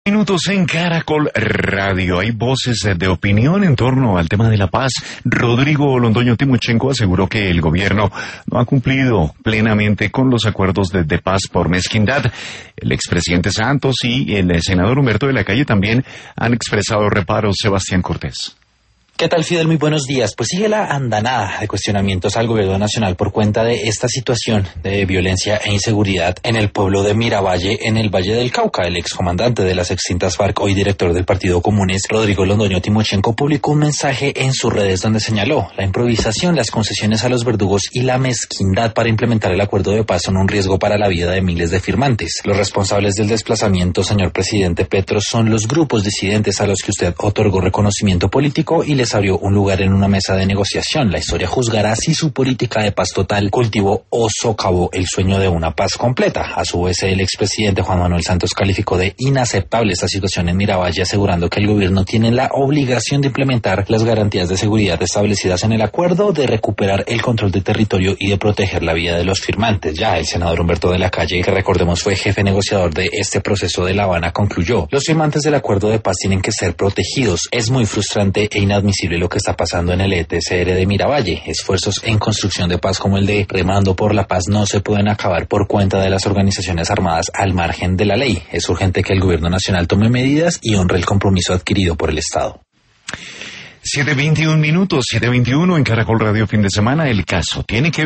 Minutos en Caracol Radio. Hay voces de opinión en torno al tema de la paz. Rodrigo Londoño Timochenko aseguró que el gobierno no ha cumplido plenamente con los acuerdos de paz por mezquindad. El expresidente Santos y el senador Humberto de la Calle también han expresado reparos. Sebastián Cortés. ¿Qué tal, Fidel? Muy buenos días. Pues sigue la andanada de cuestionamientos al gobierno nacional por cuenta de esta situación de violencia e inseguridad en el pueblo de Miravalle, en el Valle del Cauca. El excomandante de las extintas FARC, hoy director del Partido Comunes, Rodrigo Londoño Timochenko, publicó un mensaje en sus redes donde señaló: la improvisación, las concesiones a los verdugos y la mezquindad para implementar el acuerdo de paz son un riesgo para la vida de miles de firmantes. Los responsables del desplazamiento, señor presidente Petro, son los grupos disidentes a los que usted otorgó reconocimiento político y les abrió un lugar en una mesa de negociación. La historia juzgará si su política de paz total cultivó o socavó el sueño de una paz completa. A su vez, el expresidente Juan Manuel Santos calificó de inaceptable esta situación en Miravalle, asegurando que el gobierno tiene la obligación de implementar las garantías de seguridad establecidas en el acuerdo, de recuperar el control de territorio y de proteger la vida de los firmantes. Ya el senador Humberto de la Calle, que recordemos fue jefe negociador de este proceso de La Habana, concluyó: los firmantes del acuerdo de paz tienen que ser protegidos. Es muy frustrante e inadmisible lo que está pasando en el ETCR de Miravalle. Esfuerzos en construcción de paz como el de Remando por la Paz no se pueden acabar por cuenta de las organizaciones armadas al margen de la ley. Es urgente que el gobierno nacional tome medidas y honre el compromiso adquirido por el Estado. 7:21 minutos, 7:21 en Caracol Radio fin de semana. El caso tiene que